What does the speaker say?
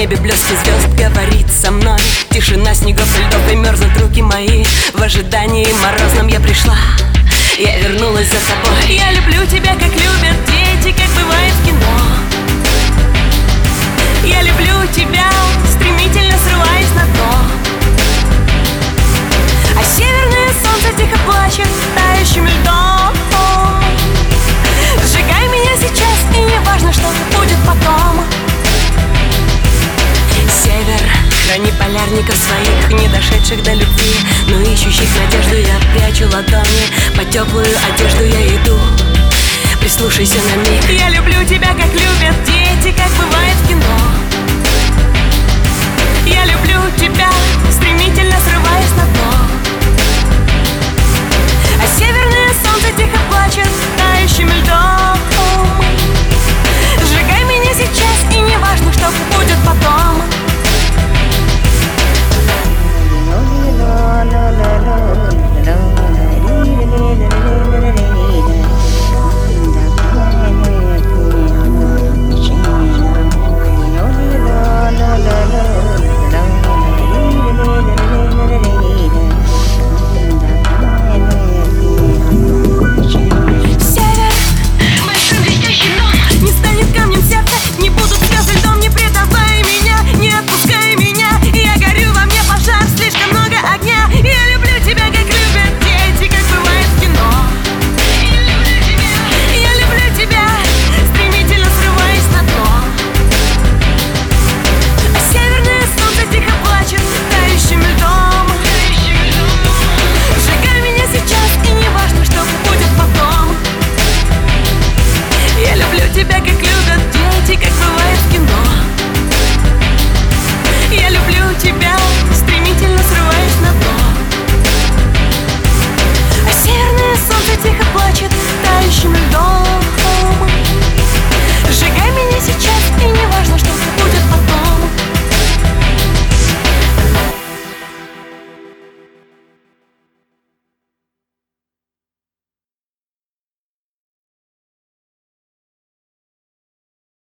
небе блески звезд говорит со мной. Тишина снегов и льдов, и мерзнут руки мои. В ожидании морозном я пришла, я вернулась за тобой. Я люблю тебя, как любят дети, как бывает в кино. Я люблю тебя, стремительно срываясь на дно. А северное солнце тихо плачет тающим льдом. Сжигай меня сейчас, и не важно, что будет потом. Север, храни полярников своих, не дошедших до любви, но ищущих надежду. Я прячу ладони под теплую одежду, я иду. Прислушайся на миг. Я люблю тебя, как любят